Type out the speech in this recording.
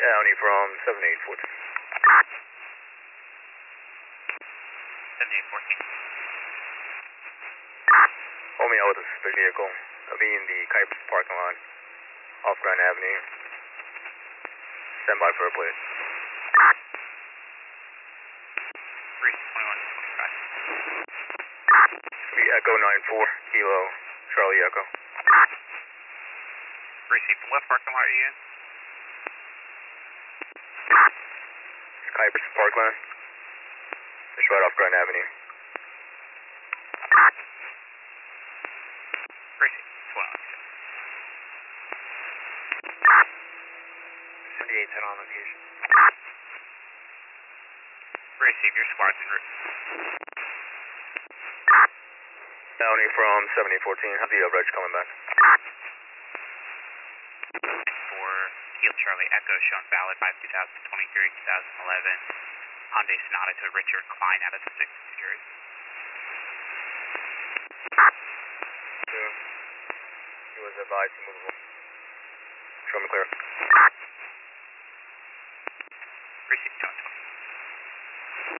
County from 7814. 7814. Hold me out with a suspicious vehicle. I'll be in the Kuiper parking lot off Grand Avenue. Stand by for a plate. 32125. Be Echo 94, Kilo, Charlie Echo. Receive. What parking lot are you in? Kuiper's Parkland. It's right off Grand Avenue. Receive. 7810 on location. Receive. Your squad's en route. County from 7814. How's the reg coming back? For Kilo Charlie Echo, showing valid by 2023-2011 Hyundai Sonata to Richard Klein out of the 6th New Jersey. He was advised to move. Show me clear. Receive. 220.